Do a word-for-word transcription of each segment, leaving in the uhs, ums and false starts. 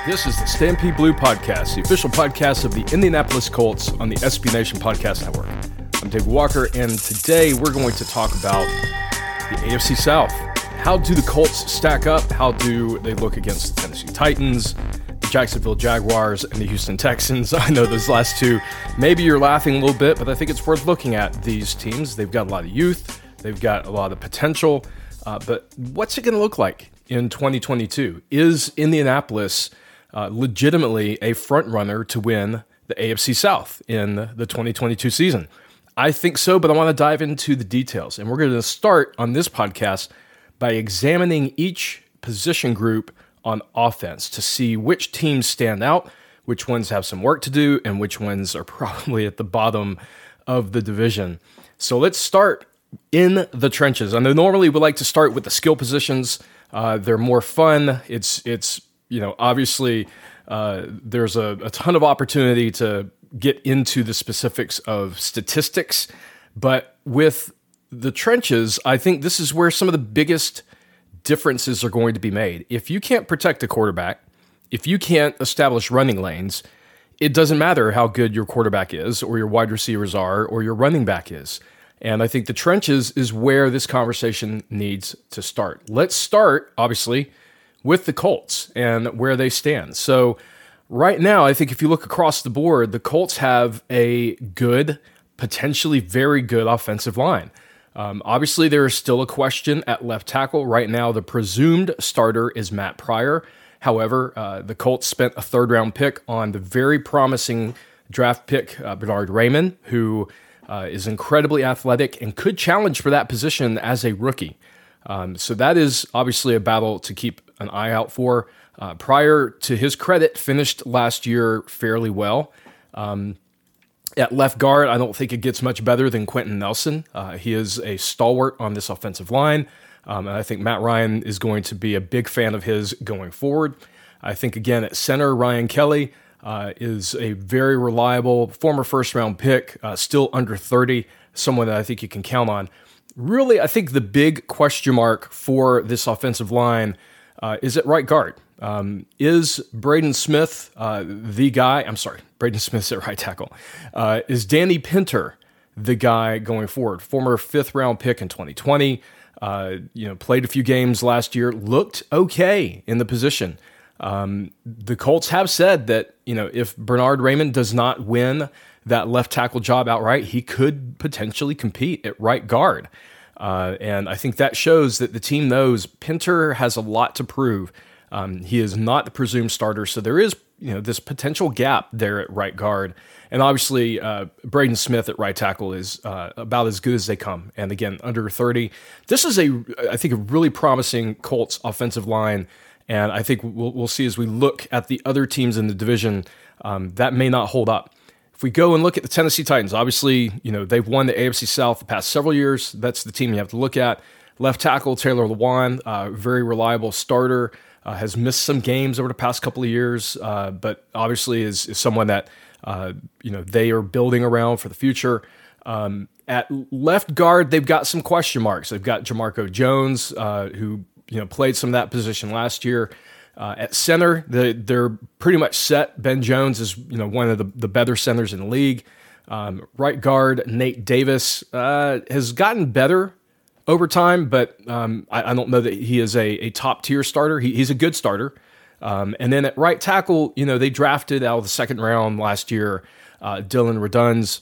This is the Stampede Blue Podcast, the official podcast of the Indianapolis Colts on the S B Nation Podcast Network. I'm Dave Walker, and today we're going to talk about the A F C South. How do the Colts stack up? How do they look against the Tennessee Titans, the Jacksonville Jaguars, and the Houston Texans? I know those last two, maybe you're laughing a little bit, but I think it's worth looking at these teams. They've got a lot of youth. They've got a lot of potential. Uh, but what's it going to look like in twenty twenty-two? Is Indianapolis Uh, legitimately a front runner to win the A F C South in the twenty twenty-two season? I think so, but I want to dive into the details. And we're going to start on this podcast by examining each position group on offense to see which teams stand out, which ones have some work to do, and which ones are probably at the bottom of the division. So let's start in the trenches. I know normally we like to start with the skill positions. Uh, they're more fun. It's, it's, You know, obviously, uh, there's a, a ton of opportunity to get into the specifics of statistics, but with the trenches, I think this is where some of the biggest differences are going to be made. If you can't protect a quarterback, if you can't establish running lanes, it doesn't matter how good your quarterback is, or your wide receivers are, or your running back is. And I think the trenches is where this conversation needs to start. Let's start, obviously, with the Colts and where they stand. So right now, I think if you look across the board, the Colts have a good, potentially very good offensive line. Um, obviously, there is still a question at left tackle. Right now, the presumed starter is Matt Pryor. However, uh, the Colts spent a third-round pick on the very promising draft pick, uh, Bernhard Raimann, who uh, is incredibly athletic and could challenge for that position as a rookie. Um, so that is obviously a battle to keep an eye out for. Uh, Pryor, to his credit, finished last year fairly well. Um, at left guard, I don't think it gets much better than Quentin Nelson. Uh, he is a stalwart on this offensive line, um, and I think Matt Ryan is going to be a big fan of his going forward. I think, again, at center, Ryan Kelly uh, is a very reliable former first-round pick, uh, still under thirty, someone that I think you can count on. Really, I think the big question mark for this offensive line uh, is at right guard. Um, is Braden Smith uh, the guy? I'm sorry, Braden Smith's at right tackle. Uh, is Danny Pinter the guy going forward? Former fifth round pick in twenty twenty. Uh, you know, played a few games last year. Looked okay in the position. Um, the Colts have said that, you know, if Bernhard Raimann does not win that left tackle job outright, he could potentially compete at right guard. Uh, and I think that shows that the team knows Pinter has a lot to prove. Um, he is not the presumed starter, so there is, you know, this potential gap there at right guard. And obviously, uh, Braden Smith at right tackle is uh, about as good as they come. And again, under thirty. This is, a, I think, a really promising Colts offensive line. And I think we'll, we'll see as we look at the other teams in the division, um, that may not hold up. If we go and look at the Tennessee Titans, obviously, you know, they've won the A F C South the past several years. That's the team you have to look at. Left tackle, Taylor Lewan, uh, very reliable starter, uh, has missed some games over the past couple of years, uh, but obviously is, is someone that, uh, you know, they are building around for the future. Um, at left guard, they've got some question marks. They've got Jamarco Jones, uh, who, you know, played some of that position last year. Uh, at center, the, they're pretty much set. Ben Jones is, you know, one of the, the better centers in the league. Um, right guard, Nate Davis, uh, has gotten better over time, but um, I, I don't know that he is a, a top-tier starter. He, he's a good starter. Um, and then at right tackle, you know, they drafted out of the second round last year, uh, Dylan Redunz.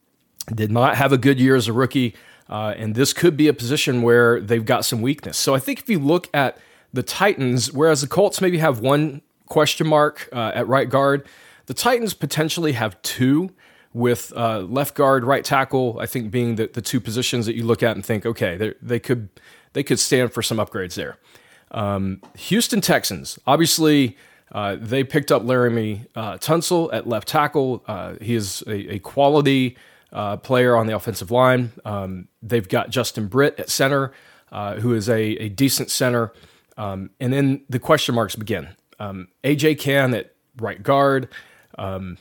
Did not have a good year as a rookie, uh, and this could be a position where they've got some weakness. So I think if you look at the Titans, whereas the Colts maybe have one question mark uh, at right guard, the Titans potentially have two, with uh, left guard, right tackle, I think being the, the two positions that you look at and think, okay, they could they could stand for some upgrades there. Um, Houston Texans, obviously, uh, they picked up Laramie uh, Tunsil at left tackle. Uh, he is a, a quality uh, player on the offensive line. Um, they've got Justin Britt at center, uh, who is a, a decent center. Um, and then the question marks begin. Um, A J Cann at right guard, um,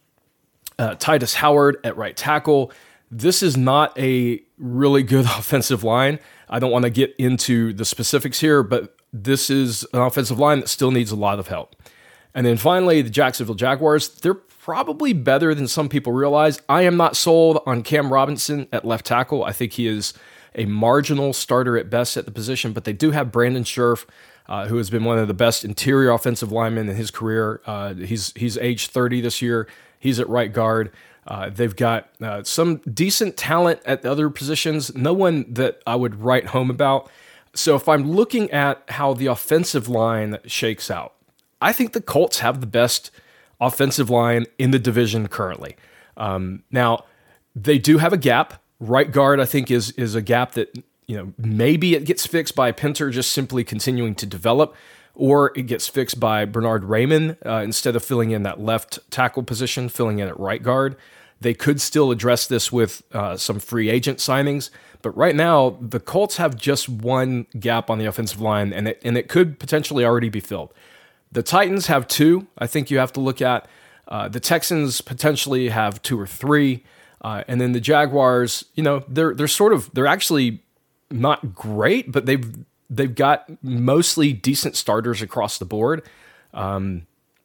uh, Titus Howard at right tackle. This is not a really good offensive line. I don't want to get into the specifics here, but this is an offensive line that still needs a lot of help. And then finally, the Jacksonville Jaguars, they're probably better than some people realize. I am not sold on Cam Robinson at left tackle. I think he is a marginal starter at best at the position, but they do have Brandon Scherf, uh, who has been one of the best interior offensive linemen in his career. Uh, he's he's age thirty this year. He's at right guard. Uh, they've got uh, some decent talent at the other positions, no one that I would write home about. So if I'm looking at how the offensive line shakes out, I think the Colts have the best offensive line in the division currently. Um, now, they do have a gap. Right guard, I think, is is a gap that, you know, maybe it gets fixed by Pinter just simply continuing to develop, or it gets fixed by Bernard Raymond uh, instead of filling in that left tackle position, filling in at right guard. They could still address this with uh, some free agent signings, but right now the Colts have just one gap on the offensive line, and it and it could potentially already be filled. The Titans have two. I think you have to look at. Uh, the Texans potentially have two or three, uh, and then the Jaguars. You know, they're they're sort of they're actually not great, but they've they've got mostly decent starters across the board. Um,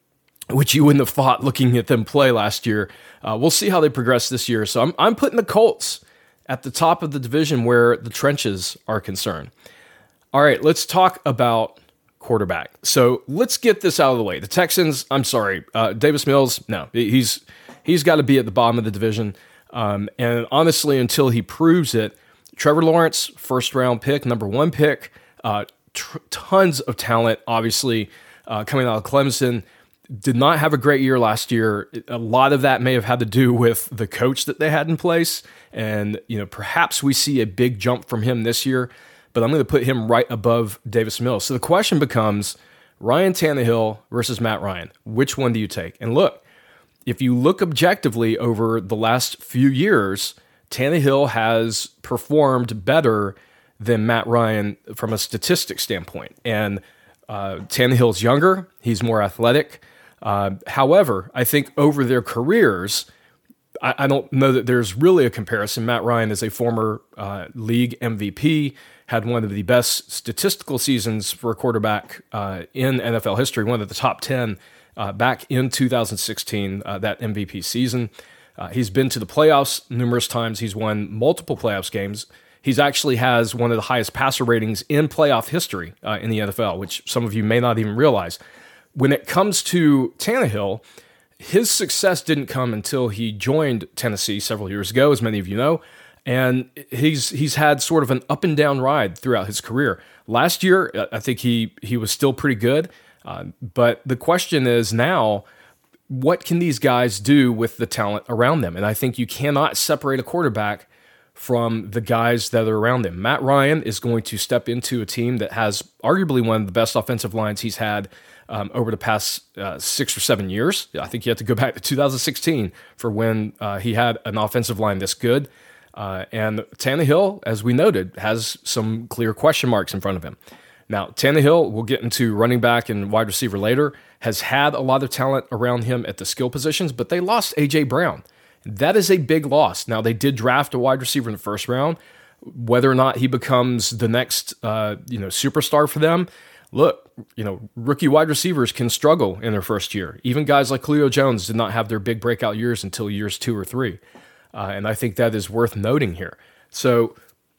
which you wouldn't have thought looking at them play last year. Uh, we'll see how they progress this year. So I'm I'm putting the Colts at the top of the division where the trenches are concerned. All right, let's talk about quarterback. So let's get this out of the way. The Texans, I'm sorry, uh, Davis Mills, no, he's he's got to be at the bottom of the division. Um, and honestly, until he proves it, Trevor Lawrence, first round pick, number one pick, uh, tr- tons of talent, obviously, uh, coming out of Clemson. Did not have a great year last year. A lot of that may have had to do with the coach that they had in place. And, you know, perhaps we see a big jump from him this year, but I'm going to put him right above Davis Mills. So the question becomes Ryan Tannehill versus Matt Ryan. Which one do you take? And look, if you look objectively over the last few years, Tannehill has performed better than Matt Ryan from a statistics standpoint. And uh, Tannehill's younger. He's more athletic. Uh, however, I think over their careers, I, I don't know that there's really a comparison. Matt Ryan is a former uh, league M V P, had one of the best statistical seasons for a quarterback uh, in N F L history, one of the top ten uh, back in two thousand sixteen, uh, that M V P season. Uh, he's been to the playoffs numerous times. He's won multiple playoffs games. He's actually has one of the highest passer ratings in playoff history uh, in the N F L, which some of you may not even realize. When it comes to Tannehill, his success didn't come until he joined Tennessee several years ago, as many of you know, and he's he's had sort of an up and down ride throughout his career. Last year, I think he he was still pretty good, uh, but the question is now, what can these guys do with the talent around them? And I think you cannot separate a quarterback from the guys that are around him. Matt Ryan is going to step into a team that has arguably one of the best offensive lines he's had um, over the past uh, six or seven years. I think you have to go back to two thousand sixteen for when uh, he had an offensive line this good. Uh, and Tannehill, as we noted, has some clear question marks in front of him. Now, Tannehill, we'll get into running back and wide receiver later, has had a lot of talent around him at the skill positions, but they lost A J Brown. That is a big loss. Now, they did draft a wide receiver in the first round. Whether or not he becomes the next uh, you know, superstar for them, look, you know, rookie wide receivers can struggle in their first year. Even guys like Julio Jones did not have their big breakout years until years two or three. Uh, and I think that is worth noting here. So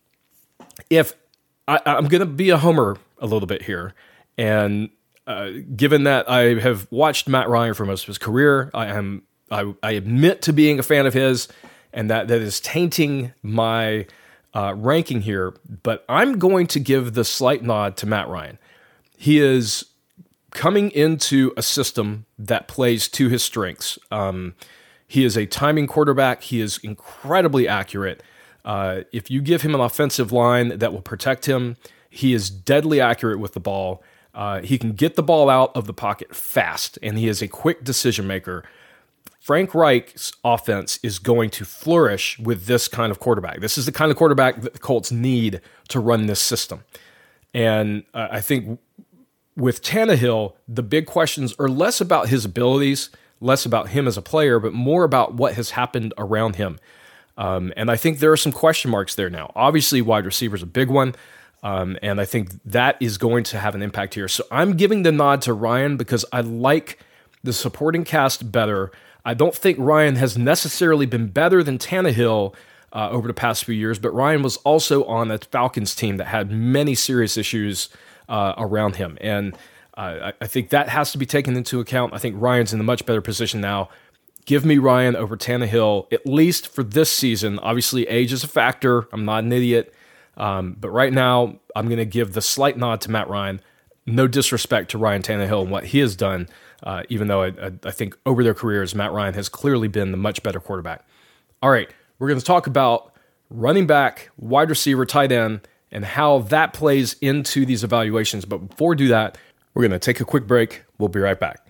if I, I'm going to be a homer a little bit here, and uh, given that I have watched Matt Ryan for most of his career, I am I, I admit to being a fan of his, and that, that is tainting my uh, ranking here, but I'm going to give the slight nod to Matt Ryan. He is coming into a system that plays to his strengths. Um, he is a timing quarterback. He is incredibly accurate. Uh, if you give him an offensive line that will protect him, he is deadly accurate with the ball. Uh, he can get the ball out of the pocket fast, and he is a quick decision maker. Frank Reich's offense is going to flourish with this kind of quarterback. This is the kind of quarterback that the Colts need to run this system. And uh, I think with Tannehill, the big questions are less about his abilities, less about him as a player, but more about what has happened around him. Um, and I think there are some question marks there now. Obviously, wide receiver is a big one, um, and I think that is going to have an impact here. So I'm giving the nod to Ryan because I like the supporting cast better. I don't think Ryan has necessarily been better than Tannehill uh, over the past few years, but Ryan was also on a Falcons team that had many serious issues uh, around him. And uh, I, I think that has to be taken into account. I think Ryan's in a much better position now. Give me Ryan over Tannehill, at least for this season. Obviously, age is a factor. I'm not an idiot. Um, but right now, I'm going to give the slight nod to Matt Ryan. No disrespect to Ryan Tannehill and what he has done, uh, even though I, I, I think over their careers, Matt Ryan has clearly been the much better quarterback. All right, we're going to talk about running back, wide receiver, tight end, and how that plays into these evaluations. But before we do that, we're going to take a quick break. We'll be right back.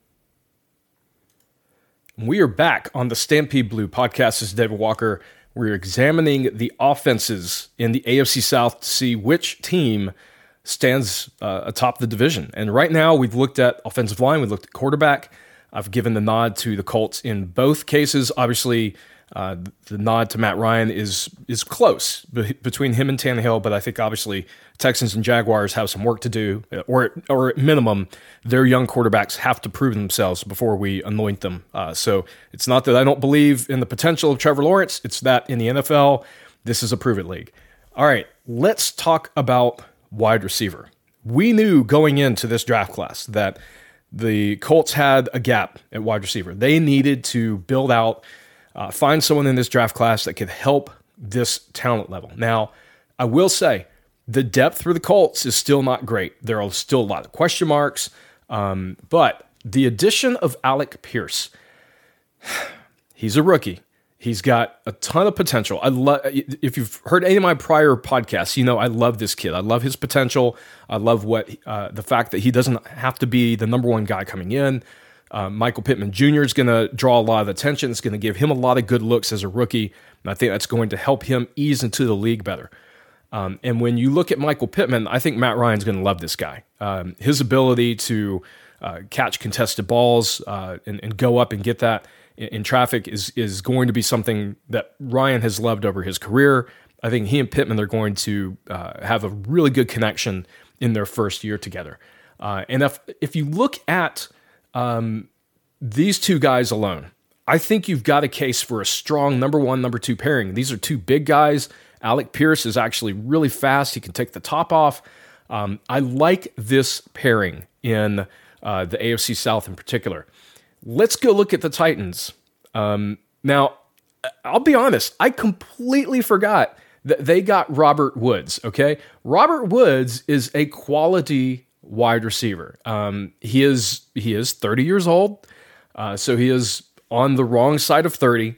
We are back on the Stampede Blue podcast. This is David Walker. We're examining the offenses in the A F C South to see which team stands uh, atop the division. And right now, we've looked at offensive line, we've looked at quarterback. I've given the nod to the Colts in both cases. Obviously, uh, the nod to Matt Ryan is is close be- between him and Tannehill, but I think obviously Texans and Jaguars have some work to do, or or at minimum, their young quarterbacks have to prove themselves before we anoint them. Uh, so it's not that I don't believe in the potential of Trevor Lawrence, it's that in the N F L, this is a prove-it league. All right, let's talk about wide receiver. We knew going into this draft class that the Colts had a gap at wide receiver. They needed to build out, uh, find someone in this draft class that could help this talent level. Now, I will say, the depth for the Colts is still not great. There are still a lot of question marks, um, but the addition of Alec Pierce, he's a rookie. He's got a ton of potential. I love. If you've heard any of my prior podcasts, you know I love this kid. I love his potential. I love what uh, the fact that he doesn't have to be the number one guy coming in. Uh, Michael Pittman Junior is going to draw a lot of attention. It's going to give him a lot of good looks as a rookie, and I think that's going to help him ease into the league better. Um, and when you look at Michael Pittman, I think Matt Ryan's going to love this guy. Um, his ability to uh, catch contested balls uh, and, and go up and get that in, in traffic is is going to be something that Ryan has loved over his career. I think he and Pittman are going to uh, have a really good connection in their first year together. Uh, and if if you look at um, these two guys alone, I think you've got a case for a strong number one, number two pairing. These are two big guys. Alec Pierce is actually really fast. He can take the top off. Um, I like this pairing in uh, the A F C South in particular. Let's go look at the Titans. Um, now, I'll be honest. I completely forgot that they got Robert Woods, okay? Robert Woods is a quality wide receiver. Um, he is he is thirty years old, uh, so he is on the wrong side of thirty.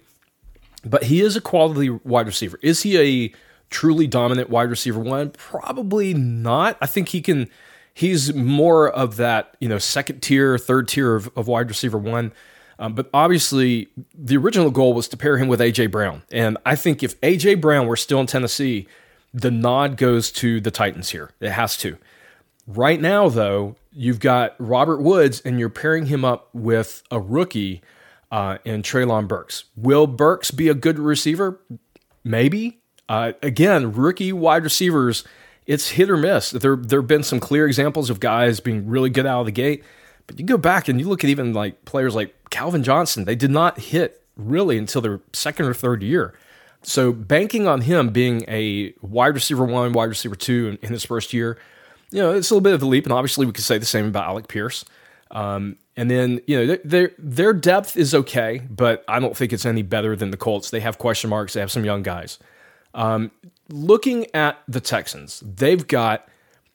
But he is a quality wide receiver. Is he a truly dominant wide receiver one? Probably not. I think he can. He's more of that, you know, second tier, third tier of, of wide receiver one. Um, but obviously, the original goal was to pair him with A J Brown, and I think if A J Brown were still in Tennessee, the nod goes to the Titans here. It has to. Right now, though, you've got Robert Woods, and you're pairing him up with a rookie. Uh, and Treylon Burks. Will Burks be a good receiver? Maybe. Uh, again, rookie wide receivers, it's hit or miss. There there have been some clear examples of guys being really good out of the gate, but you go back and you look at even like players like Calvin Johnson. They did not hit really until their second or third year. So banking on him being a wide receiver one, wide receiver two in, in his first year, you know, it's a little bit of a leap. And obviously we could say the same about Alec Pierce. Um, and then, you know, their their depth is okay, but I don't think it's any better than the Colts. They have question marks. They have some young guys. Um, looking at the Texans, they've got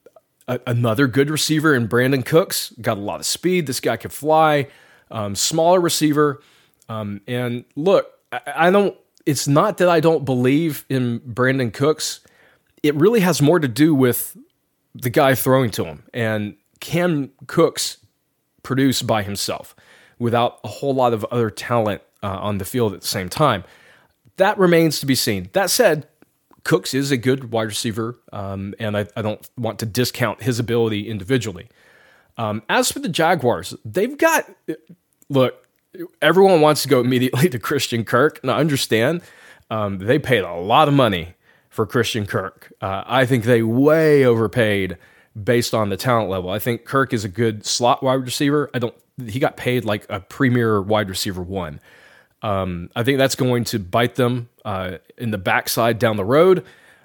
a, another good receiver in Brandon Cooks. Got a lot of speed. This guy can fly. Um, smaller receiver. Um, and look, I, I don't. It's not that I don't believe in Brandon Cooks. It really has more to do with the guy throwing to him. And can Cooks produce by himself without a whole lot of other talent uh, on the field at the same time? That remains to be seen. That said, Cooks is a good wide receiver, um, and I, I don't want to discount his ability individually. Um, as for the Jaguars, they've got, look, everyone wants to go immediately to Christian Kirk, and I understand. Um, they paid a lot of money for Christian Kirk. Uh, I think they way overpaid based on the talent level. I think Kirk is a good slot wide receiver. I don't he got paid like a premier wide receiver one. Um, I think that's going to bite them uh, in the backside down the road.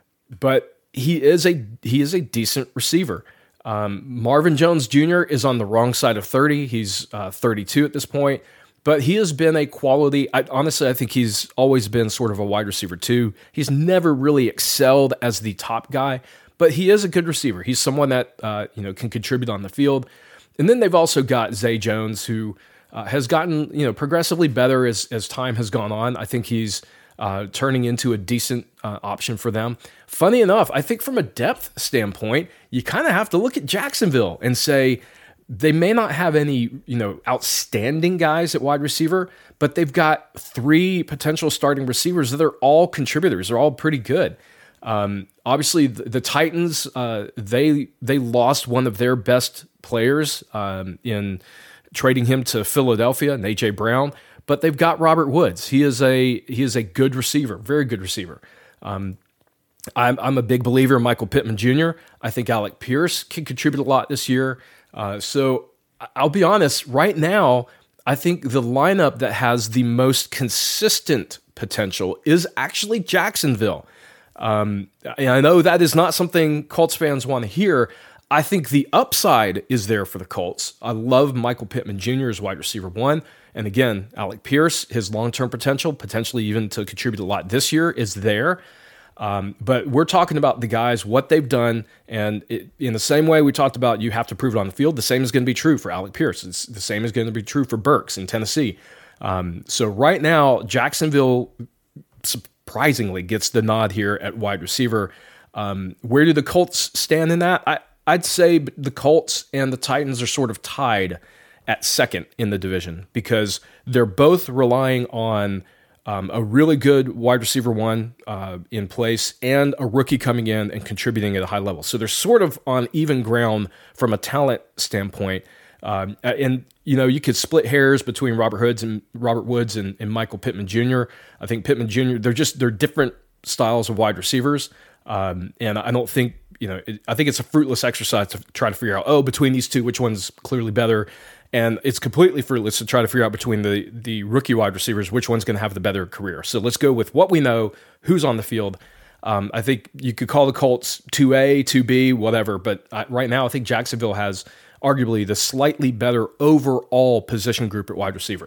But he is a he is a decent receiver. Um, Marvin Jones Junior is on the wrong side of thirty. He's uh, thirty-two at this point. But he has been a quality, I, honestly, I think he's always been sort of a wide receiver too. He's never really excelled as the top guy, but he is a good receiver. He's someone that uh, you know can contribute on the field. And then they've also got Zay Jones, who uh, has gotten you know progressively better as, as time has gone on. I think he's uh, turning into a decent uh, option for them. Funny enough, I think from a depth standpoint, you kind of have to look at Jacksonville and say, they may not have any, you know, outstanding guys at wide receiver, but they've got three potential starting receivers that are all contributors. They're all pretty good. Um, obviously, the, the Titans, uh, they they lost one of their best players um, in trading him to Philadelphia, and A J Brown. But they've got Robert Woods. He is a he is a good receiver, very good receiver. Um, I'm I'm a big believer in Michael Pittman Junior I think Alec Pierce can contribute a lot this year. Uh, so I'll be honest, right now, I think the lineup that has the most consistent potential is actually Jacksonville. Um, I know that is not something Colts fans want to hear. I think the upside is there for the Colts. I love Michael Pittman Junior as wide receiver one. And again, Alec Pierce, his long-term potential, potentially even to contribute a lot this year, is there. Um, but we're talking about the guys, what they've done, and it, in the same way we talked about you have to prove it on the field, the same is going to be true for Alec Pierce. It's the same is going to be true for Burks in Tennessee. Um, so right now, Jacksonville surprisingly gets the nod here at wide receiver. Um, where do the Colts stand in that? I, I'd say the Colts and the Titans are sort of tied at second in the division because they're both relying on Um, a really good wide receiver one uh, in place and a rookie coming in and contributing at a high level. So they're sort of on even ground from a talent standpoint. Um, and, you know, you could split hairs between Robert Hoods and Robert Woods and, and Michael Pittman Junior I think Pittman Junior, they're just, they're different styles of wide receivers. Um, and I don't think, you know, it, I think it's a fruitless exercise to try to figure out, oh, between these two, which one's clearly better. And it's completely fruitless to try to figure out between the, the rookie wide receivers, which one's going to have the better career. So let's go with what we know, who's on the field. Um, I think you could call the Colts two A, two B, whatever. But I, right now, I think Jacksonville has arguably the slightly better overall position group at wide receiver.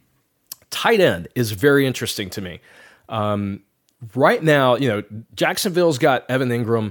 Tight end is very interesting to me. Um, right now, you know, Jacksonville's got Evan Ingram.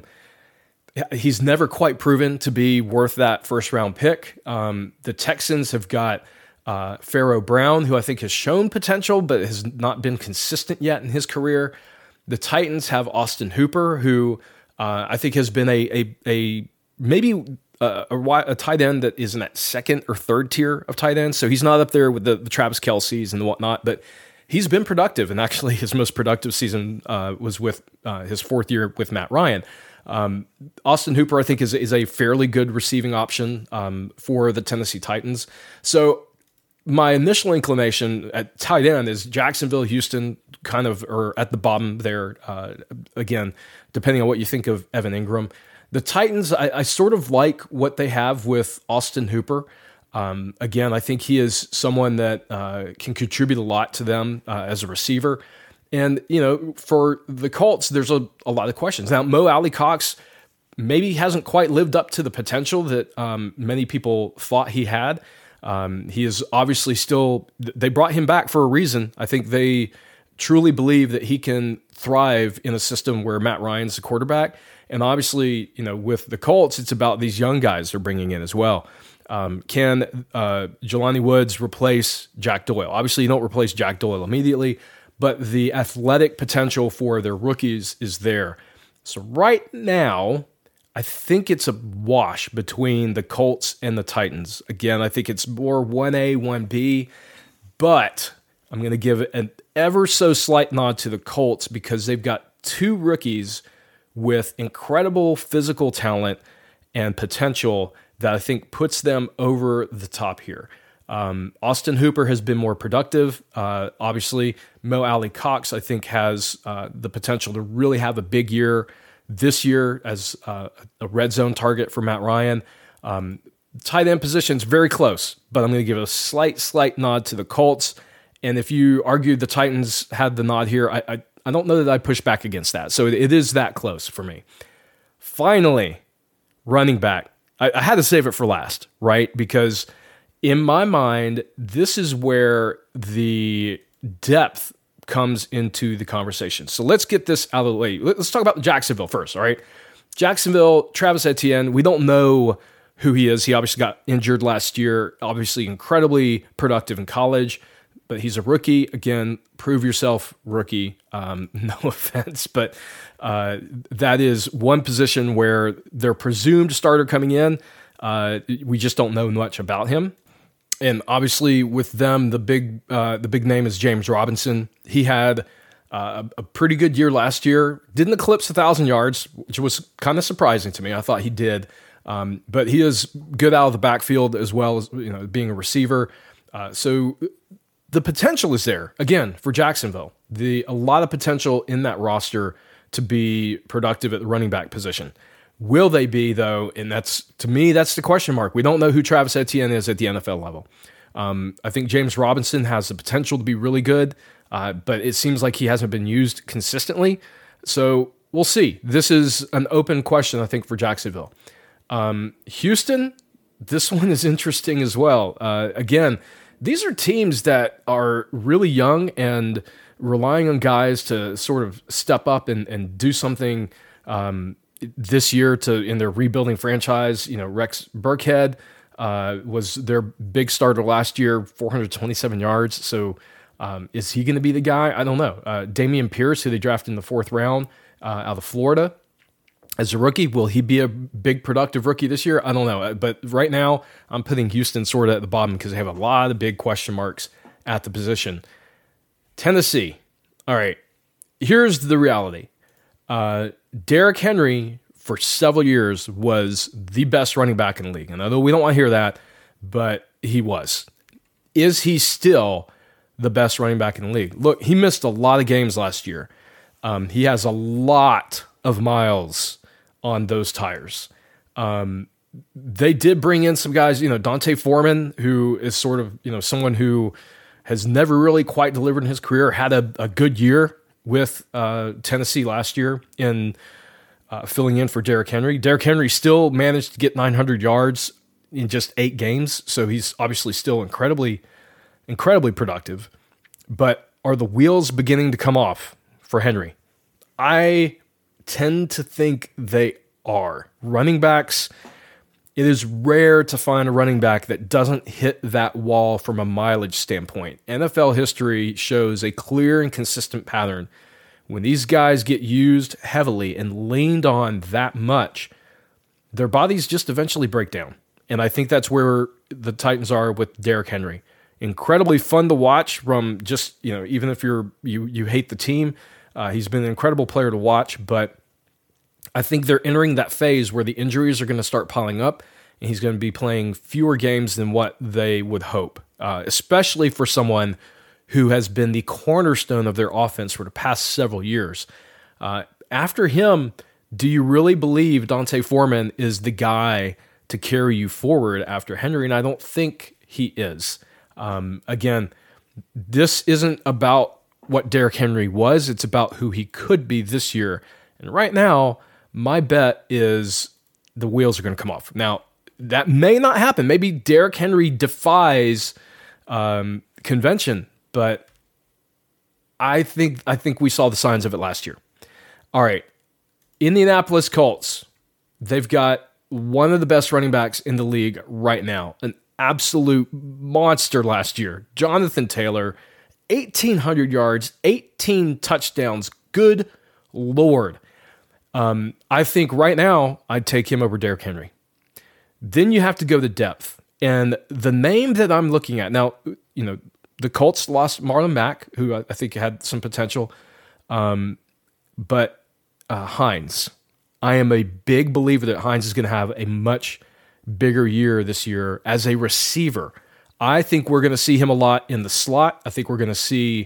He's never quite proven to be worth that first round pick. Um, the Texans have got uh, Pharaoh Brown, who I think has shown potential, but has not been consistent yet in his career. The Titans have Austin Hooper, who uh, I think has been a a, a maybe a, a, a tight end that is in that second or third tier of tight ends. So he's not up there with the, the Travis Kelce's and whatnot, but he's been productive. And actually, his most productive season uh, was with uh, his fourth year with Matt Ryan. Um, Austin Hooper, I think, is, is a fairly good receiving option um, for the Tennessee Titans. So my initial inclination at tight end is Jacksonville, Houston, kind of are at the bottom there. Uh, again, depending on what you think of Evan Ingram. The Titans, I, I sort of like what they have with Austin Hooper. Um, again, I think he is someone that uh, can contribute a lot to them uh, as a receiver. And, you know, for the Colts, there's a, a lot of questions. Now, Mo Alley-Cox maybe hasn't quite lived up to the potential that um, many people thought he had. Um, he is obviously still, they brought him back for a reason. I think they truly believe that he can thrive in a system where Matt Ryan's the quarterback. And obviously, you know, with the Colts, it's about these young guys they're bringing in as well. Um, can uh, Jelani Woods replace Jack Doyle? Obviously, you don't replace Jack Doyle immediately, but the athletic potential for their rookies is there. So right now, I think it's a wash between the Colts and the Titans. Again, I think it's more one A, one B, but I'm going to give an ever so slight nod to the Colts because they've got two rookies with incredible physical talent and potential that I think puts them over the top here. Um, Austin Hooper has been more productive. Uh, obviously, Mo Alley-Cox, I think, has uh, the potential to really have a big year this year as uh, a red zone target for Matt Ryan. Um, tight end position's very close, but I'm going to give a slight, slight nod to the Colts. And if you argued the Titans had the nod here, I I, I don't know that I'd push back against that. So it, it is that close for me. Finally, running back. I, I had to save it for last, right? Because in my mind, this is where the depth comes into the conversation. So let's get this out of the way. Let's talk about Jacksonville first, all right? Jacksonville, Travis Etienne, we don't know who he is. He obviously got injured last year, obviously incredibly productive in college, but he's a rookie. Again, prove yourself, rookie. Um, no offense, but uh, that is one position where they're presumed starter coming in. Uh, we just don't know much about him. And obviously with them, the big uh, the big name is James Robinson. He had uh, a pretty good year last year. Didn't eclipse one thousand yards, which was kind of surprising to me. I thought he did. Um, but he is good out of the backfield as well as, you know, being a receiver. Uh, so the potential is there, again, for Jacksonville. The a lot of potential in that roster to be productive at the running back position. Will they be, though? And that's, to me, that's the question mark. We don't know who Travis Etienne is at the N F L level. Um, I think James Robinson has the potential to be really good, uh, but it seems like he hasn't been used consistently. So we'll see. This is an open question, I think, for Jacksonville. Um, Houston, this one is interesting as well. Uh, again, these are teams that are really young and relying on guys to sort of step up and, and do something um, this year to in their rebuilding franchise. You know, Rex Burkhead uh, was their big starter last year, four hundred twenty-seven yards. So um, is he going to be the guy? I don't know. Uh, Dameon Pierce, who they drafted in the fourth round uh, out of Florida, as a rookie, will he be a big productive rookie this year? I don't know. But right now, I'm putting Houston sort of at the bottom because they have a lot of big question marks at the position. Tennessee. All right. Here's the reality. Uh, Derrick Henry, for several years, was the best running back in the league. And although we don't want to hear that, but he was. Is he still the best running back in the league? Look, he missed a lot of games last year. Um, he has a lot of miles on those tires. Um, they did bring in some guys, you know, Dante Foreman, who is sort of, you know, someone who has never really quite delivered in his career, had a, a good year with uh, Tennessee last year in uh, filling in for Derrick Henry. Derrick Henry still managed to get nine hundred yards in just eight games, so he's obviously still incredibly, incredibly productive. But are the wheels beginning to come off for Henry? I tend to think they are. Running backs, it is rare to find a running back that doesn't hit that wall from a mileage standpoint. N F L history shows a clear and consistent pattern. When these guys get used heavily and leaned on that much, their bodies just eventually break down. And I think that's where the Titans are with Derrick Henry. Incredibly fun to watch from just, you know, even if you're you you hate the team, uh, he's been an incredible player to watch, but I think they're entering that phase where the injuries are going to start piling up, and he's going to be playing fewer games than what they would hope, uh, especially for someone who has been the cornerstone of their offense for the past several years. Uh, after him, do you really believe Dante Foreman is the guy to carry you forward after Henry? And I don't think he is. Um, again, this isn't about what Derrick Henry was. It's about who he could be this year. And right now, my bet is the wheels are going to come off. Now, that may not happen. Maybe Derrick Henry defies um, convention, but I think I think we saw the signs of it last year. All right, Indianapolis Colts. They've got one of the best running backs in the league right now. An absolute monster last year. Jonathan Taylor, eighteen hundred yards, eighteen touchdowns. Good Lord. Um, I think right now I'd take him over Derrick Henry. Then you have to go to depth. And the name that I'm looking at, now, you know, the Colts lost Marlon Mack, who I think had some potential. Um, but uh, Hines, I am a big believer that Hines is going to have a much bigger year this year as a receiver. I think we're going to see him a lot in the slot. I think we're going to see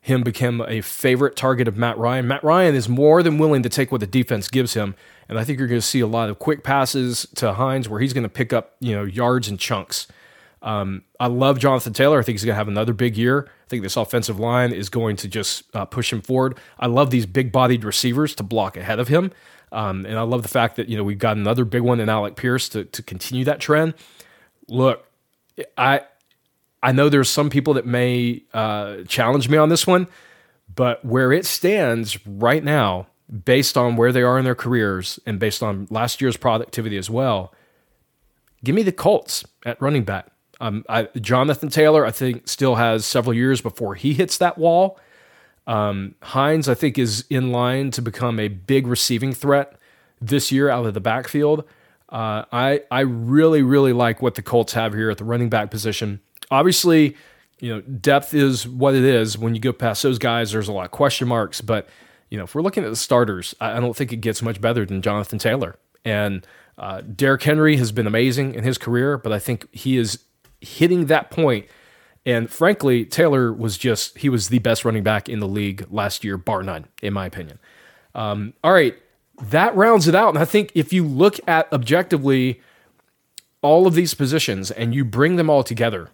him become a favorite target of Matt Ryan. Matt Ryan is more than willing to take what the defense gives him, and I think you're going to see a lot of quick passes to Hines where he's going to pick up, you know, yards and chunks. Um, I love Jonathan Taylor. I think he's going to have another big year. I think this offensive line is going to just uh, push him forward. I love these big-bodied receivers to block ahead of him, um, and I love the fact that, you know, we've got another big one in Alec Pierce to to continue that trend. Look, I. I know there's some people that may uh, challenge me on this one, but where it stands right now, based on where they are in their careers and based on last year's productivity as well, give me the Colts at running back. Um, I, Jonathan Taylor, I think, still has several years before he hits that wall. Um, Hines, I think, is in line to become a big receiving threat this year out of the backfield. Uh, I I really, really like what the Colts have here at the running back position. Obviously, you know, depth is what it is. When you go past those guys, there's a lot of question marks. But, you know, if we're looking at the starters, I don't think it gets much better than Jonathan Taylor. And uh, Derrick Henry has been amazing in his career, but I think he is hitting that point. And frankly, Taylor was just, he was the best running back in the league last year, bar none, in my opinion. Um, all right, that rounds it out. And I think if you look at objectively all of these positions and you bring them all together,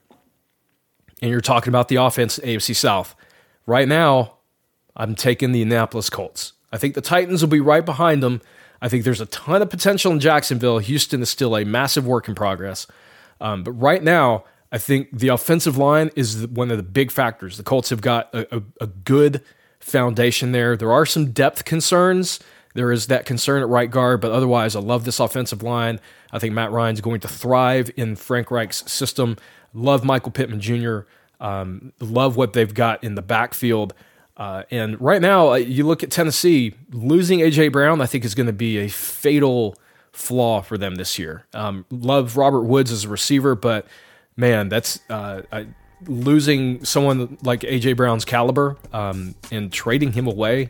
and you're talking about the offense, A F C South. Right now, I'm taking the Indianapolis Colts. I think the Titans will be right behind them. I think there's a ton of potential in Jacksonville. Houston is still a massive work in progress. Um, but right now, I think the offensive line is one of the big factors. The Colts have got a, a, a good foundation there. There are some depth concerns. There is that concern at right guard, but otherwise, I love this offensive line. I think Matt Ryan's going to thrive in Frank Reich's system. Love Michael Pittman Junior Um, love what they've got in the backfield. Uh, and right now, you look at Tennessee, losing A J Brown, I think is going to be a fatal flaw for them this year. Um, love Robert Woods as a receiver, but man, that's uh, I, losing someone like A J Brown's caliber um, and trading him away.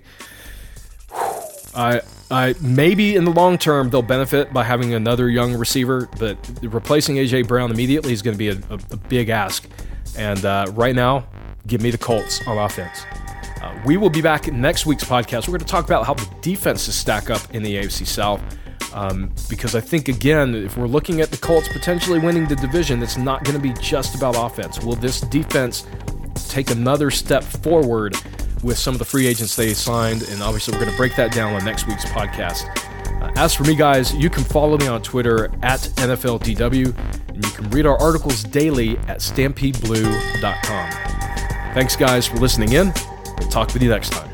I, I maybe in the long term they'll benefit by having another young receiver, but replacing A J Brown immediately is going to be a, a, a big ask. And uh, right now, give me the Colts on offense. Uh, we will be back in next week's podcast. We're going to talk about how the defenses stack up in the A F C South. Um, because I think, again, if we're looking at the Colts potentially winning the division, it's not going to be just about offense. Will this defense take another step forward with some of the free agents they signed? And obviously, we're going to break that down on next week's podcast. Uh, as for me, guys, you can follow me on Twitter at N F L D W, and you can read our articles daily at stampede blue dot com. Thanks, guys, for listening in. We'll talk with you next time.